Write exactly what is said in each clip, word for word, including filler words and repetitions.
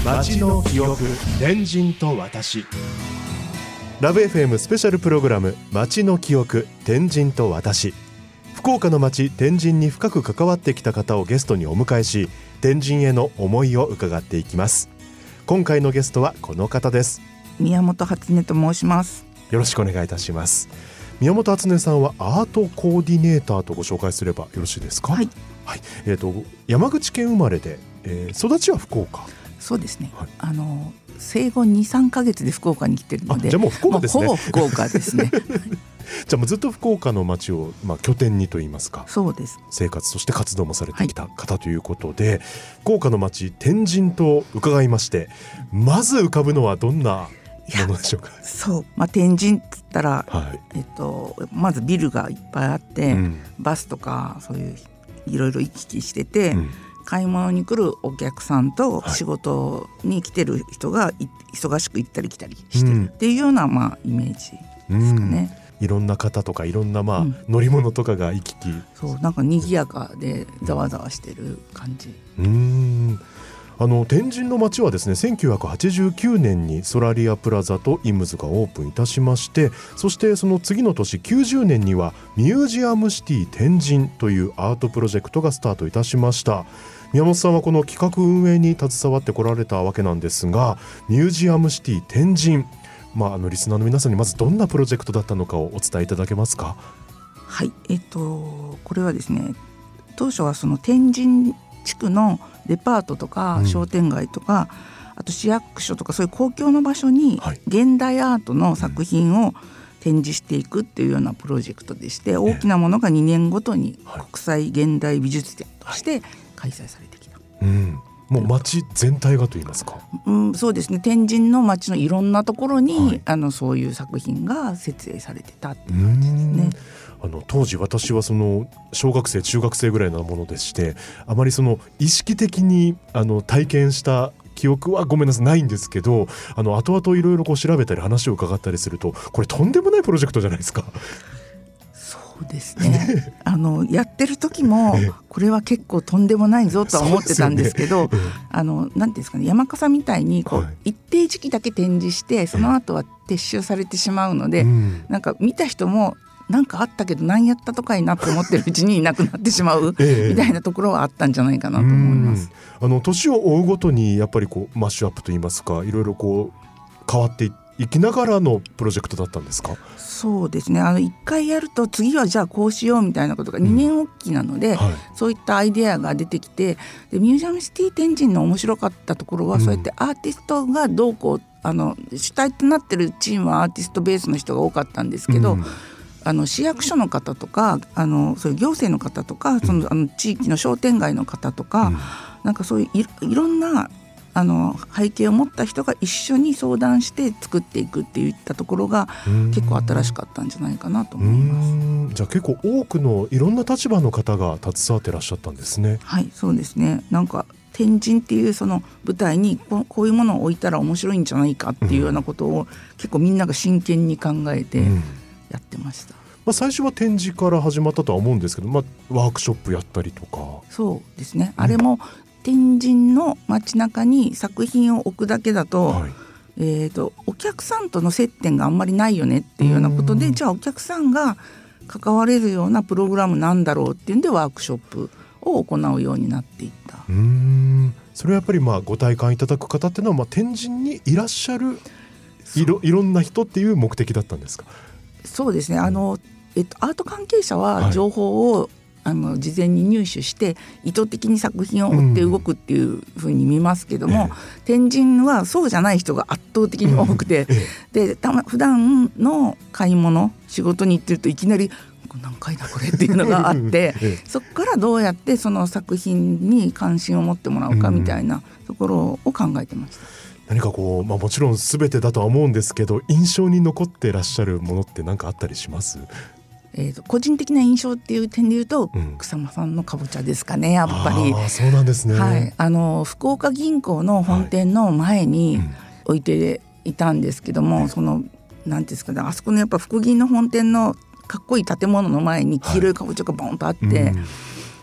街の記憶、天神と私。ラブ エフエム スペシャルプログラム、街の記憶、天神と私。福岡の街天神に深く関わってきた方をゲストにお迎えし、天神への思いを伺っていきます。今回のゲストはこの方です。 宮本初音と申します。 よろしくお願いいたします。宮本初音さんはアートコーディネーターとご紹介すればよろしいですか？ はい、 はい。えーと、山口県生まれで、えー、育ちは福岡。 そうですね、 はい、 あの生後 にさんかげつで福岡に来てるので、 じゃあもう福岡ですね。 もうほぼ福岡ですねじゃあもうずっと福岡の街を、まあ、拠点にといいますか、 そうです、 生活として活動もされてきた方ということで、はい、福岡の街天神と伺いまして、まず浮かぶのはどんなものでしょうか？ そう、まあ、天神って言ったら、 はい、 えっと、まずビルがいっぱいあって、うん、バスとかそういういろいろ行き来してて、うん、買い物に来るお客さんと仕事に来てる人が忙しく行ったり来たりしてるっていうような、まあ、イメージですかね。 うん、いろんな方とかいろんな、まあうん、乗り物とかが行き来、 そうなんか賑やかでざわざわしてる感じ。 うーん、あの天神の街はですね、せんきゅうひゃくはちじゅうきゅうねんにソラリアプラザとイムズがオープンいたしまして、そしてその次の年きゅうじゅうねんにはミュージアムシティ天神というアートプロジェクトがスタートいたしました。宮本さんはこの企画運営に携わってこられたわけなんですが、ミュージアムシティ天神、まあ、あのリスナーの皆さんにまずどんなプロジェクトだったのかをお伝えいただけますか？ はい、えっとこれはですね、当初はその天神地区のデパートとか商店街とか、うん、あと市役所とかそういう公共の場所に現代アートの作品を展示していくっていうようなプロジェクトでして、大きなものがにねんごとに国際現代美術展として開催されてきた、 うん、もう街全体がといいますか、 うん、そうですね、天神の街のいろんなところに、はい、あのそういう作品が設営されてたっていう感じですね。 あの当時私はその小学生中学生ぐらいなものでして、あまりその意識的にあの体験した記憶はごめんなさいないんですけど、あの後々いろいろこう調べたり話を伺ったりすると、これとんでもないプロジェクトじゃないですか。 そうですねあのやってる時もこれは結構とんでもないぞとは思ってたんですけど、ね、あのなんていうんですかね、山笠みたいにこう、はい、一定時期だけ展示してその後は撤収されてしまうので、うん、なんか見た人もなんかあったけど何やったとかいなって思ってるうちになくなってしまうみたいなところはあったんじゃないかなと思います。 あの年を追うごとにやっぱりこうマッシュアップといいますか、いろいろこう変わっていきながらのプロジェクトだったんですか？ そうですね、あのいっかいやると次はじゃあこうしようみたいなことがにねんおきなので、うんはい、そういったアイデアが出てきて、でミュージアムシティ天神の面白かったところは、うん、そうやってアーティストがどうこうあの主体となってるチームはアーティストベースの人が多かったんですけど、うんあの市役所の方とかあのそういう行政の方とかその、あの地域の商店街の方とか、うん、なんかそういう い, いろんなあの背景を持った人が一緒に相談して作っていくっていったところが結構新しかったんじゃないかなと思います。 うーん、じゃあ結構多くのいろんな立場の方が携わってらっしゃったんですね。 はい、そうですね。なんか天神っていうその舞台にこ う, こういうものを置いたら面白いんじゃないかっていうようなことを、うん、結構みんなが真剣に考えて、うんやってました。 まあ、最初は展示から始まったとは思うんですけど、まあ、ワークショップやったりとか。 そうですね、あれも天神の街中に作品を置くだけだと、はいえー、とお客さんとの接点があんまりないよねっていうようなことで、じゃあお客さんが関われるようなプログラムなんだろうっていうんでワークショップを行うようになっていった。 うーん、それはやっぱりまあご体感いただく方っていうのは、まあ天神にいらっしゃるい ろ, いろんな人っていう目的だったんですか？ そうですね、あの、えっと、アート関係者は情報を、はい、あの事前に入手して意図的に作品を追って動くっていうふうに見ますけども、うんええ、天神はそうじゃない人が圧倒的に多くて、うんええ、でたま普段の買い物仕事に行ってるといきなり何回だこれっていうのがあってええ、そこからどうやってその作品に関心を持ってもらうかみたいなところを考えてました。 何かこう、まあ、もちろん全てだとは思うんですけど、印象に残ってらっしゃるものって何かあったりします？ えー、と個人的な印象っていう点でいうと、うん、草間さんのかぼちゃですかね、やっぱり。 あ、そうなんですね、 はい、あの福岡銀行の本店の前に置いていたんですけども、はいうん、そのなんていうんですかね、あそこのやっぱ福銀の本店のかっこいい建物の前に黄色いかぼちゃがボンとあって、はいうん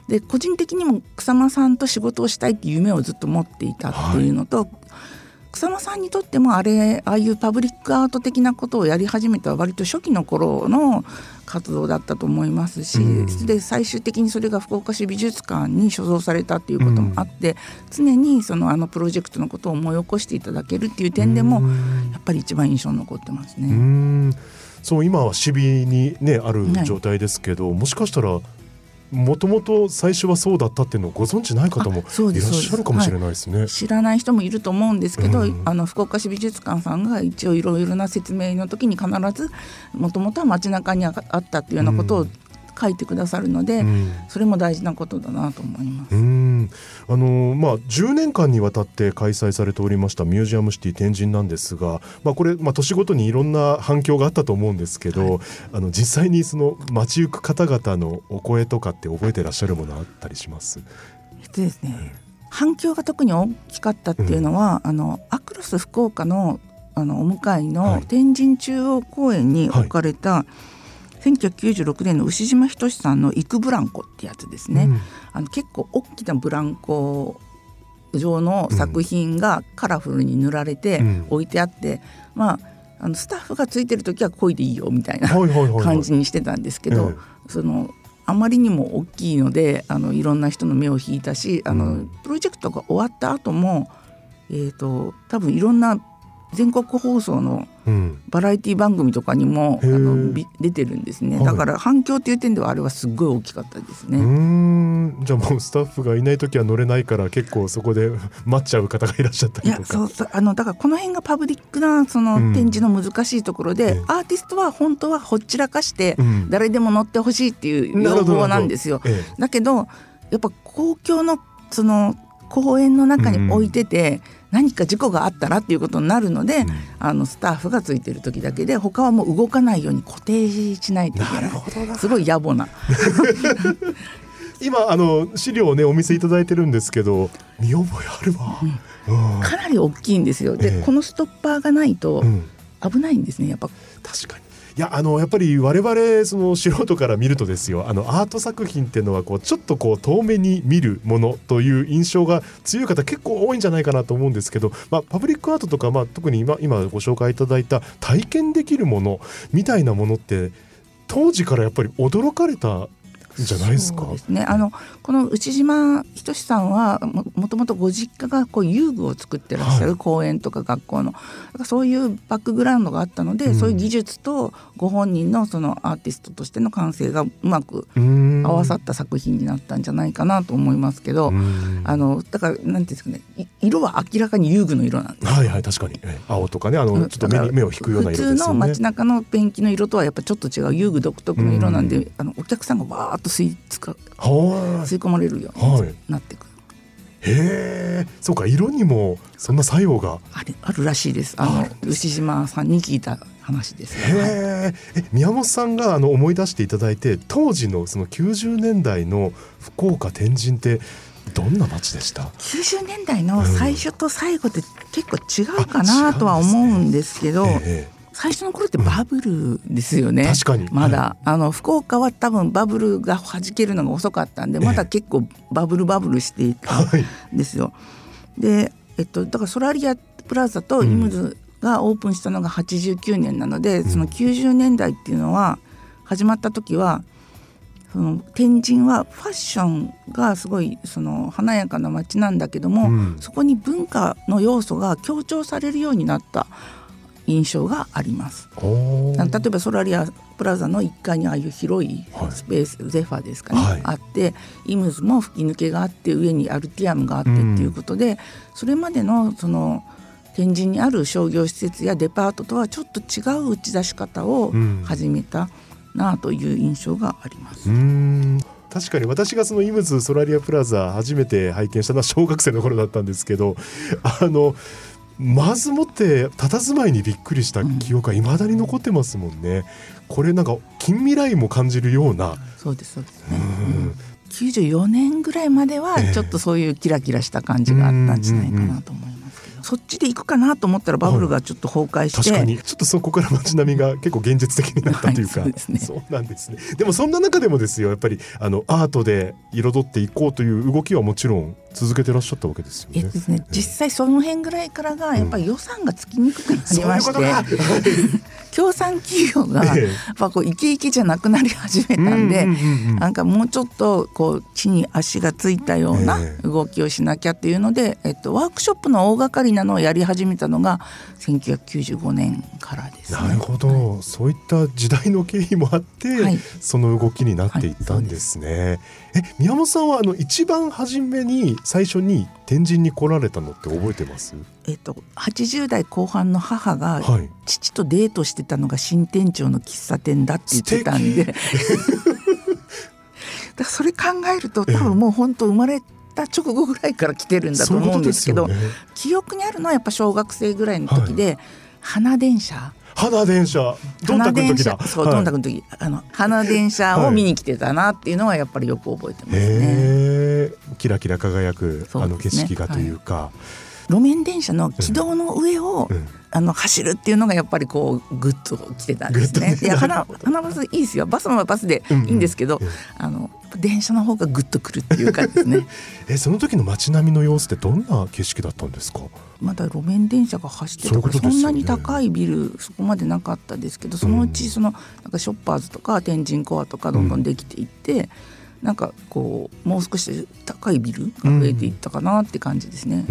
で個人的にも草間さんと仕事をしたいっていう夢をずっと持っていたっていうのと、はい、草間さんにとってもあれああいうパブリックアート的なことをやり始めた割と初期の頃の活動だったと思いますし、うん、で最終的にそれが福岡市美術館に所蔵されたっていうこともあって、うん、常にそのあのプロジェクトのことを思い起こしていただけるっていう点でも、うん、やっぱり一番印象に残ってますね。 うん、そう今は渋谷に、ね、ある状態ですけど、はい、もしかしたらもともと最初はそうだったっていうのをご存知ない方もいらっしゃるかもしれないですね。 はい、知らない人もいると思うんですけど、うん、あの福岡市美術館さんが一応いろいろな説明の時に必ずもともとは街中にあったっていうようなことを書いてくださるので、うん、それも大事なことだなと思います。 うんあのまあ、じゅうねんかんにわたって開催されておりましたミュージアムシティ天神なんですが、まあ、これ、まあ、年ごとにいろんな反響があったと思うんですけど、はい、あの実際にその街行く方々のお声とかって覚えてらっしゃるものあったりします？ えっとですね、反響が特に大きかったっていうのは、うん、あのアクロス福岡 の, あのお向かいの天神中央公園に置かれた、はいはいせんきゅうひゃくきゅうじゅうろくねんの牛島仁さんのイクブランコってやつですね、うん、あの結構大きなブランコ状の作品がカラフルに塗られて置いてあって、うんまあ、あのスタッフがついてる時は漕いでいいよみたいな感じにしてたんですけど、そのあまりにも大きいのであのいろんな人の目を引いたし、あの、うん、プロジェクトが終わった後も、えーと、多分いろんな全国放送のバラエティ番組とかにも、うん、あの出てるんですね、はい、だから反響という点ではあれはすごい大きかったですね。 うーんじゃあもうスタッフがいないときは乗れないから結構そこで待っちゃう方がいらっしゃったりとか。いやそうそうあのだからこの辺がパブリックなその展示の難しいところで、うん、アーティストは本当はほっちらかして誰でも乗ってほしいっていう要望なんですよ、うんええ、だけどやっぱ公共のその公園の中に置いてて、うん何か事故があったらっていうことになるので、うん、あのスタッフがついてる時だけで他はもう動かないように固定しないといけない。すごい野暮な今あの資料をねお見せいただいてるんですけど見覚えあるわ、 うんうん、かなり大きいんですよ。で、えー、このストッパーがないと危ないんですねやっぱ。 確かにいやあのやっぱり我々その素人から見るとですよあのアート作品っていうのはこうちょっとこう遠目に見るものという印象が強い方結構多いんじゃないかなと思うんですけど、まあ、パブリックアートとか、まあ、特に 今, 今ご紹介いただいた体験できるものみたいなものって当時からやっぱり驚かれたじゃないですか。 そうですね、あのこの内島仁さんは も, もともとご実家がこう遊具を作ってらっしゃる、はい、公園とか学校のだからそういうバックグラウンドがあったので、うん、そういう技術とご本人 の, そのアーティストとしての感性がうまく合わさった作品になったんじゃないかなと思いますけど、あのだからなんていうんですかね、色は明らかに遊具の色なんです。 はいはい確かに青とかねあのちょっと 目, に目を引くような色ですよね。 普通の街中のペンキの色とはやっぱちょっと違う遊具独特の色なんで、うん、あのお客さんがわーっと吸い付か吸い込まれるようになってくる、 はい、へーそうか色にもそんな作用がある、あるらしいです。あの牛島さんに聞いた話です、 ね、へえ宮本さんがあの思い出していただいて当時 の, そのきゅうじゅうねんだいの福岡天神ってどんな街でした？ きゅうじゅうねんだいの最初と最後って結構違うかなとは思うんですけど、うんええ最初の頃ってバブルですよね、うん、確かにまだ、はい、あの福岡は多分バブルが弾けるのが遅かったんでまだ結構バブルバブルしていたんですよ、はい、で、えっと、だからソラリアプラザとイムズがオープンしたのがはちじゅうきゅうねんなので、うん、そのきゅうじゅうねんだいっていうのは始まった時はその天神はファッションがすごいその華やかな街なんだけども、うん、そこに文化の要素が強調されるようになった印象があります。例えばソラリアプラザのいっかいにああいう広いスペース、はい、ゼファーですかね、はい、あってイムズも吹き抜けがあって上にアルティアムがあってっていうことで、うん、それまでのその天神にある商業施設やデパートとはちょっと違う打ち出し方を始めたなという印象があります、 うんうん確かに私がそのイムズソラリアプラザ初めて拝見したのは小学生の頃だったんですけどあのまずもって佇まいにびっくりした記憶が未だに残ってますもんね、うん、これなんか近未来も感じるような。 そうですそうですね、うん、きゅうじゅうよねんぐらいまではちょっとそういうキラキラした感じがあったんじゃないかなと思いますけど、 そっちで行くかなと思ったらバブルがちょっと崩壊して、 はい、確かにちょっとそこから街並みが結構現実的になったというか、 はい、そうですね、 そうなんですね。でもそんな中でもですよ、やっぱりあのアートで彩っていこうという動きはもちろん続けてらっしゃったわけですよね。 えっとですね、実際その辺ぐらいからがやっぱり予算がつきにくくなりまして、うん、協賛企業がやっぱこうイケイケじゃなくなり始めたんで、なんかもうちょっとこう地に足がついたような動きをしなきゃっていうので、えっと、ワークショップの大掛かりなのをやり始めたのがせんきゅうひゃくきゅうじゅうごねんからですね。 なるほど、はい、そういった時代の経緯もあって、はい、その動きになっていったんですね。はい、え宮本さんはあの一番初めに最初に天神に来られたのって覚えてます？ えっと、はちじゅう代後半の母が父とデートしてたのが新天長の喫茶店だって言ってたんでだからそれ考えると多分もう本当生まれた直後ぐらいから来てるんだと思うんですけど、ううですよね、記憶にあるのはやっぱ小学生ぐらいの時で、はい、花電車花電車どんたくの時だ、 そう、はい、どんたくの時あの花電車を見に来てたなっていうのはやっぱりよく覚えてますね。 へー、キラキラ輝くあの景色がというか、はい、 路面電車の軌道の上を、うんうん、あの走るっていうのがやっぱりこうグッと来てたんですね。いや 花, 花バスいいですよ、バスもバスでいいんですけど、うんうん、あの電車の方がグッとくるっていうかですねえその時の街並みの様子ってどんな景色だったんですか？ まだ路面電車が走ってたから そ, うう、ね、そんなに高いビルそこまでなかったですけど、そのうちそのなんかショッパーズとか天神コアとかどんどんできていって、うん、なんかこうもう少し高いビルが増えていったかなって感じですね。うん、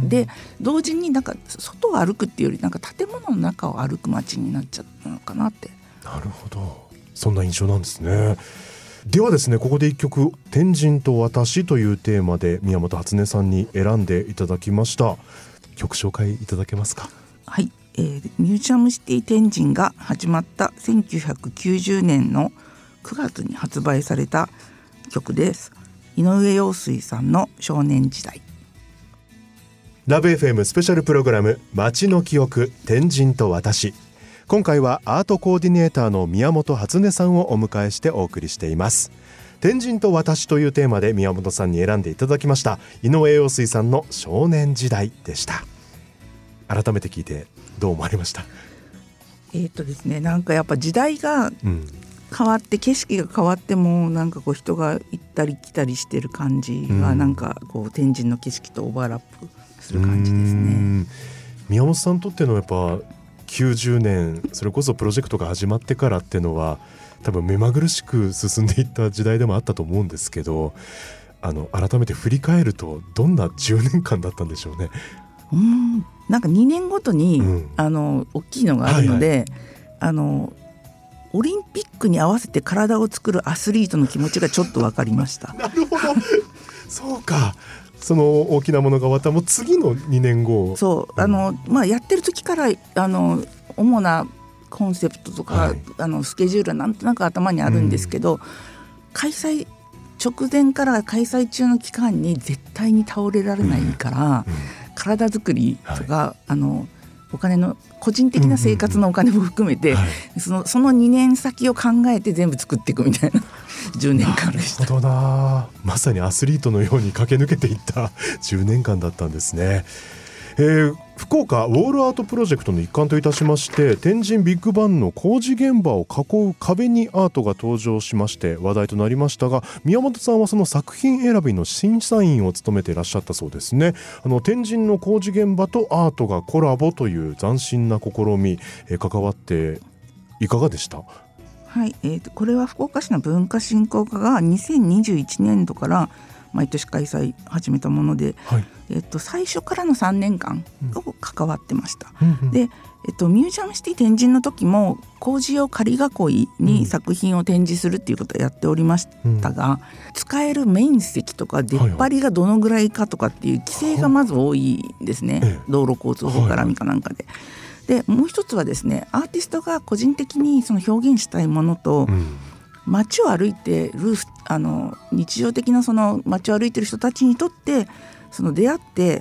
で同時になんか外を歩くっていうよりなんか建物の中を歩く街になっちゃったのかなって。 なるほど、そんな印象なんですね。ではですね、ここで一曲天神と私というテーマで宮本初音さんに選んでいただきました。曲紹介いただけますか？ はい、えー、ミュージアムシティ天神が始まったせんきゅうひゃくきゅうじゅうねんのくがつに発売された曲です。井上陽水さんの少年時代。 ラブ エフエム スペシャルプログラム街の記憶天神と私。今回はアートコーディネーターの宮本初音さんをお迎えしてお送りしています。天神と私というテーマで宮本さんに選んでいただきました井上陽水さんの少年時代でした。改めて聞いてどう思われました？ えーとですね、なんかやっぱ時代が変わって、うん、景色が変わってもなんかこう人が行ったり来たりしてる感じがなんかこう天神の景色とオーバーラップする感じですね。 宮本さんにとってのやっぱきゅうじゅうねんそれこそプロジェクトが始まってからっていうのは多分目まぐるしく進んでいった時代でもあったと思うんですけど、あの改めて振り返るとどんなじゅうねんかんだったんでしょうね。 うーんなんかにねんごとに、うん、あの大きいのがあるので、はいはい、あのオリンピックに合わせて体を作るアスリートの気持ちがちょっと分かりましたなるほどそうか、その大きなものが終わったもう次のにねんご、 そう、あの、まあ、やってる時からあの主なコンセプトとか、はい、あのスケジュールはなんとなく頭にあるんですけど、うん、開催直前から開催中の期間に絶対に倒れられないから、うんうん、体作りとか、はい、あのお金の個人的な生活のお金も含めて、うんうんうん、その、そのにねん先を考えて全部作っていくみたいなじゅうねんかんでした。 なるほどな、まさにアスリートのように駆け抜けていったじゅうねんかんだったんですね。えー、福岡ウォールアートプロジェクトの一環といたしまして天神ビッグバンの工事現場を囲う壁にアートが登場しまして話題となりましたが、宮本さんはその作品選びの審査員を務めていらっしゃったそうですね。あの天神の工事現場とアートがコラボという斬新な試み、えー、関わっていかがでした？ はい、えーと、これは福岡市の文化振興課がにせんにじゅういちねんどから毎年開催始めたもので、はい、えーと、最初からのさんねんかんを関わってました、うんうん、で、えーと、ミュージアムシティ天神の時も工事用仮囲いに作品を展示するっていうことをやっておりましたが、うん、使える面積とか出っ張りがどのぐらいかとかっていう規制がまず多いんですね、はい、道路交通法絡みかなんかで、でもう一つはですね、アーティストが個人的にその表現したいものと、うん、街を歩いてるあの日常的なその街を歩いてる人たちにとってその出会って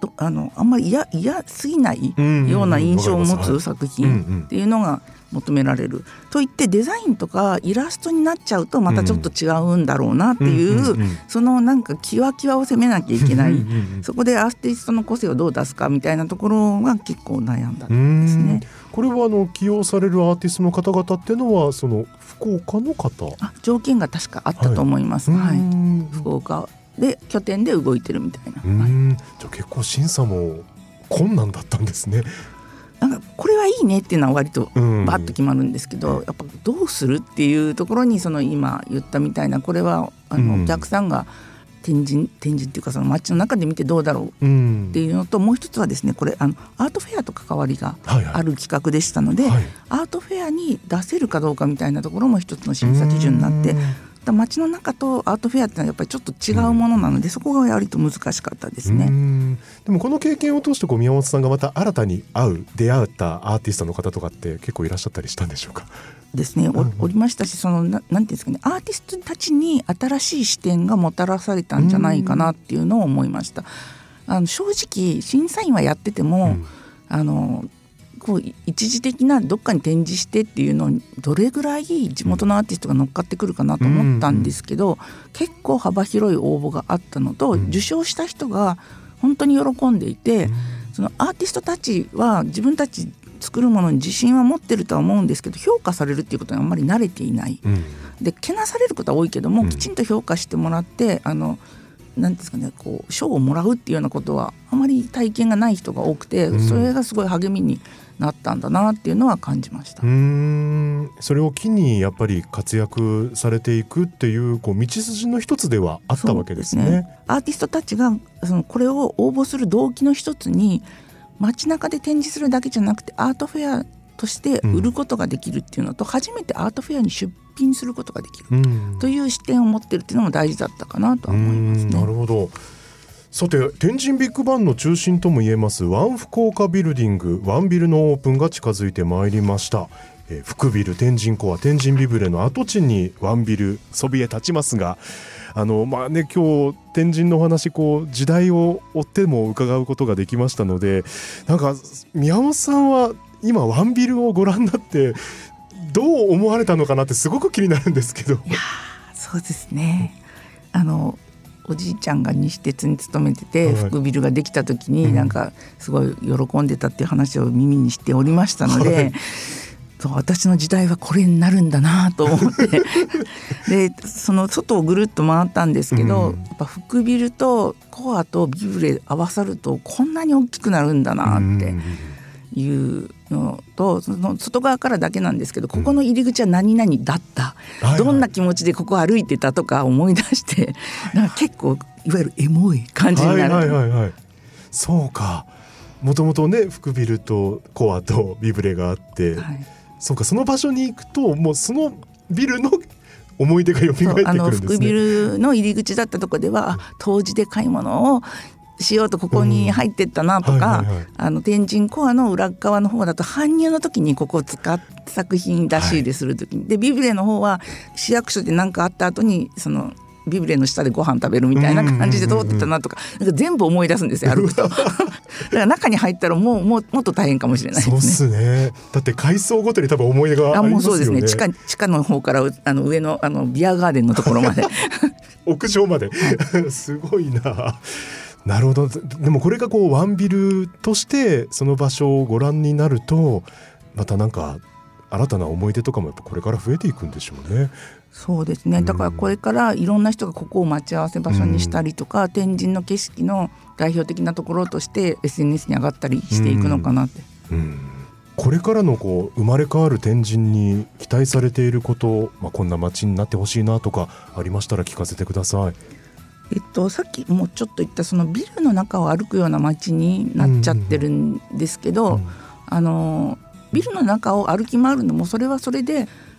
とあのあんまり嫌嫌すぎないような印象を持つ作品っていうのが求められるといって、デザインとかイラストになっちゃうとまたちょっと違うんだろうなっていう、うんうんうん、そのなんかキワキワを攻めなきゃいけないそこでアーティストの個性をどう出すかみたいなところが結構悩んだんですね。 これはあの起用されるアーティストの方々っていうのはその福岡の方、 あ条件が確かあったと思います、はいはい、福岡で拠点で動いてるみたいな。 うん、はい、じゃあ結構審査も困難だったんですね。 なんかこれはいいねっていうのは割とバッと決まるんですけど、うん、やっぱどうするっていうところにその今言ったみたいな、これはあのお客さんが展示展示っていうかその街の中で見てどうだろうっていうのと、もう一つはですね、これあのアートフェアと関わりがある企画でしたので、はいはい、アートフェアに出せるかどうかみたいなところも一つの審査基準になって、街の中とアートフェアってのはやっぱりちょっと違うものなので、うん、そこが割と難しかったですね。 うん、でもこの経験を通してこう宮本さんがまた新たに会う出会ったアーティストの方とかって結構いらっしゃったりしたんでしょうか。 ですね、お, おりましたし、そのななんていうんですかね、アーティストたちに新しい視点がもたらされたんじゃないかなっていうのを思いました。あの正直審査員はやってても、うん、あのこう一時的などっかに展示してっていうのにどれぐらい地元のアーティストが乗っかってくるかなと思ったんですけど、うん、結構幅広い応募があったのと、うん、受賞した人が本当に喜んでいて、うん、そのアーティストたちは自分たち作るものに自信は持ってるとは思うんですけど、評価されるっていうことにあんまり慣れていない、うん、でけなされることは多いけども、きちんと評価してもらってあのなんですかね、こう賞をもらうっていうようなことはあまり体験がない人が多くて、うん、それがすごい励みになったんだなっていうのは感じました。 うーん、それを機にやっぱり活躍されていくっていう、こう道筋の一つではあったわけですね。 そうですね。アーティストたちがそのこれを応募する動機の一つに、街中で展示するだけじゃなくてアートフェアとして売ることができるっていうのと、うん、初めてアートフェアに出品することができるという視点を持ってるっていうのも大事だったかなとは思いますね。 なるほど。さて、天神ビッグバンの中心ともいえますワン福岡ビルディングワンビルのオープンが近づいてまいりました。えー、福ビル、天神コア、天神ビブレの跡地にワンビルそびえ立ちますが、あのまあね、今日天神のお話、こう時代を追っても伺うことができましたので、なんか宮本さんは今ワンビルをご覧になってどう思われたのかなってすごく気になるんですけど。 いやそうですね、あのおじいちゃんが西鉄に勤めてて、はい、福ビルができた時になんかすごい喜んでたっていう話を耳にしておりましたので、はい、そう私の時代はこれになるんだなと思ってでその外をぐるっと回ったんですけど、うん、やっぱ福ビルとコアとビブレ合わさるとこんなに大きくなるんだなっていうのと、その外側からだけなんですけど、ここの入り口は何々だった、うん、どんな気持ちでここ歩いてたとか思い出して、なんか結構いわゆるエモい感じになる、はいはいはいはい、 そうか、もともとね福ビルとコアとビブレがあって、はい、そうか、その場所に行くともうそのビルの思い出が蘇ってくるんですね。あの福ビルの入り口だったとこでは、当時で買い物をしようとここに入ってったなとか、うんはいはいはい、あの天神コアの裏側の方だと搬入の時にここを使って作品出し入れする時に、はい、でビブレの方は市役所で何かあった後にそのビブレの下でご飯食べるみたいな感じで通ってたなとか、なんか全部思い出すんですよ、歩くとだから中に入ったらもう、もうもっと大変かもしれないですね。 そうですね。だって階層ごとに多分思い出がありますよね。あもうそうですね。 地下、地下の方からあの上の、あのビアガーデンのところまで屋上まで、はい、すごいな。なるほど。でもこれがこうワンビルとしてその場所をご覧になると、またなんか新たな思い出とかもやっぱこれから増えていくんでしょうね。 そうですね。だからこれからいろんな人がここを待ち合わせ場所にしたりとか、うん、天神の景色の代表的なところとして エスエヌエス に上がったりしていくのかなって、うんうん、 これからのこう生まれ変わる天神に期待されていること、まあ、こんな街になってほしいなとかありましたら聞かせてください。 えっと、さっきもちょっと言ったそのビルの中を歩くような街になっちゃってるんですけど、うんうん、あのビルの中を歩き回るのもそれはそれで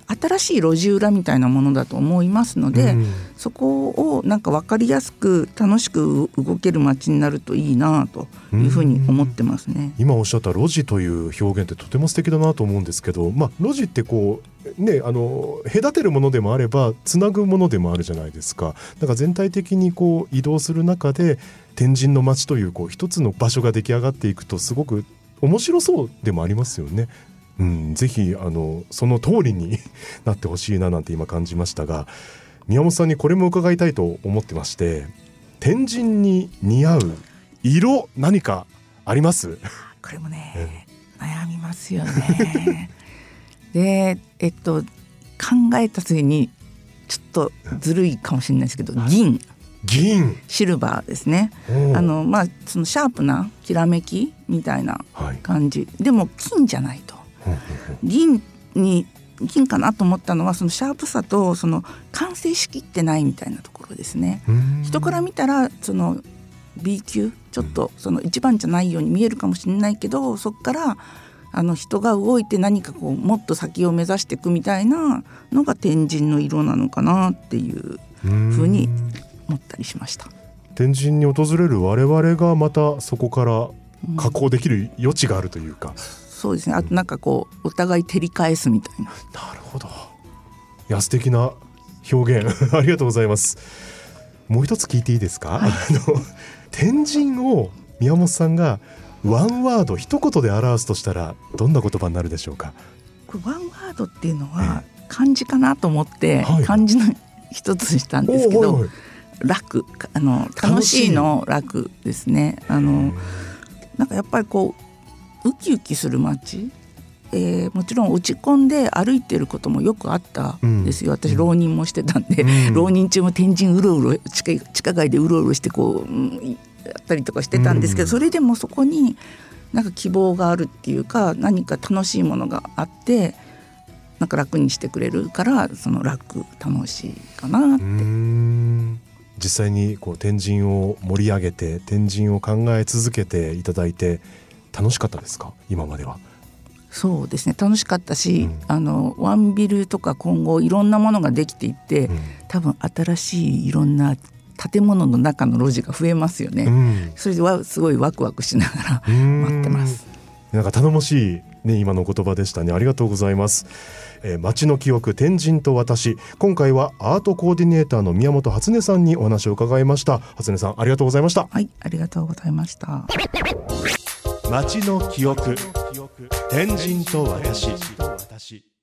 新しい路地裏みたいなものだと思いますので、うん、そこをなんか分かりやすく楽しく動ける街になるといいなというふうに思ってますね。 今おっしゃった路地という表現ってとても素敵だなと思うんですけど、まあ、路地ってこう、ね、あの隔てるものでもあればつなぐものでもあるじゃないですか。だから全体的にこう移動する中で天神の街という、こう一つの場所が出来上がっていくとすごく面白そうでもありますよね。うん、ぜひあのその通りになってほしいななんて今感じましたが、宮本さんにこれも伺いたいと思ってまして、天神に似合う色何かあります？ これもね、うん、悩みますよねで、えっと、考えた次にちょっとずるいかもしれないですけど、銀銀シルバーですね。あの、まあ、そのシャープなきらめきみたいな感じ、はい、でも金じゃないと。銀に銀かなと思ったのは、そのシャープさとその完成しきってないみたいなところですね。人から見たらその ビー 級ちょっとその一番じゃないように見えるかもしれないけど、そこからあの人が動いて何かこうもっと先を目指していくみたいなのが天神の色なのかなっていうふうに思ったりしました。 天神に訪れる我々がまたそこから加工できる余地があるというか、うん、そうですね。 あとなんかこうお互い照り返すみたいな。 なるほど。いや素敵な表現ありがとうございます。もう一つ聞いていいですか？はい、あの天神を宮本さんがワンワード一言で表すとしたらどんな言葉になるでしょうか？ これワンワードっていうのは漢字かなと思って漢字の一つにしたんですけど、はいはい、楽、あの楽しいの楽ですね。あのなんかやっぱりこうウキウキする街、えー、もちろん落ち込んで歩いてることもよくあったんですよ、うん、私浪人もしてたんで、うん、浪人中も天神うろうろ地下、地下街でうろうろしてこう、うん、やったりとかしてたんですけど、うん、それでもそこになんか希望があるっていうか、何か楽しいものがあってなんか楽にしてくれるから、その楽楽しいかなって。うーん、実際にこう天神を盛り上げて天神を考え続けていただいて楽しかったですか？今までは。 そうですね、楽しかったし、うん、あのワンビルとか今後いろんなものができていって、うん、多分新しいいろんな建物の中の路地が増えますよね、うん、それではすごいワクワクしながら待ってます。 なんか頼もしい、ね、今の言葉でしたね。ありがとうございます。えー、街の記憶天神と私、今回はアートコーディネーターの宮本初音さんにお話を伺いました。初音さんありがとうございました。 はい、ありがとうございました。 街の記憶天神と私。